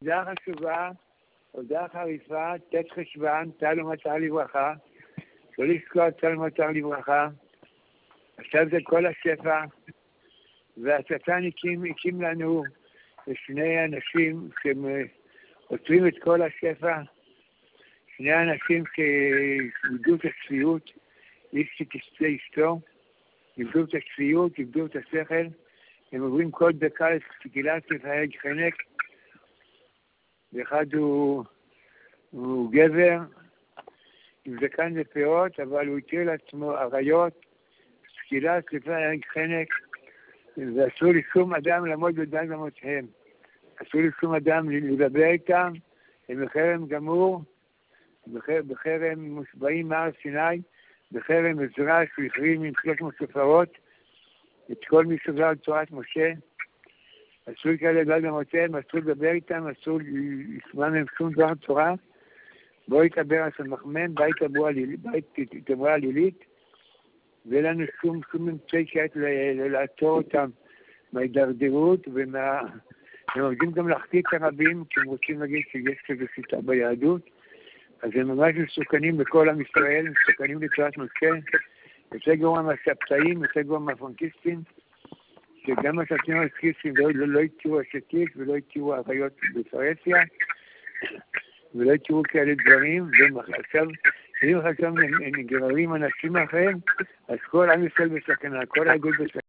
הודעה חשובה, הודעה חריפה, ט' חשוון, טל ומטר לברכה, לא לזכור טל ומטר לברכה, עכשיו זה כל השפע, והשטן הקים לנו שני אנשים שעוצרים את כל השפע, שני אנשים שאיבדו את השפיות, איש שתשתה אשתו, איבדו את השפיות, איבדו את השכל, הם עוברים כל דקה לתפילת לפעד חנק, ואחד הוא גבר עם זקן ופאות, אבל הוא התיר לעצמו עריות, תפילת לפעד חנק, ואסור לשום אדם לעמוד בדן אמותיהם, אסור לשום אדם לדבר איתם, הם בחרם גמור, בחרם מושבעים מהר סיני, בחרם עזרא שהוא החרים עם 300 ספרות, את כל מי שזר על תורת משה, אסור כאלה לדבר אמותיהם, אסור לדבר איתם, אסור לשמוע מהם שום דבר תורה, בוא יתבר על סמכמן, בית תבוא עלילית, ואין לנו שום אמצעי כעת לעצור אותם מההידרדרות, הם עובדים גם להחטיא את הרבים, כי הם רוצים להגיד שיש כזה שיטה ביהדות, אז הם ממש מסוכנים בכל עם ישראל, מסוכנים לתורת משה, יותר גרוע מהשבתאים, יותר גרוע מהפרנקיסטים, שגם השבתאים הפרנקיסטים לא יתירו השתיק ולא יתירו עריות בפרהסיה, ולא יתירו כאלה דברים, ועכשיו, אם עכשיו נגררים אנשים אחריהם, אז כל עם ישראל בסכנה, כל העדות בסכנה.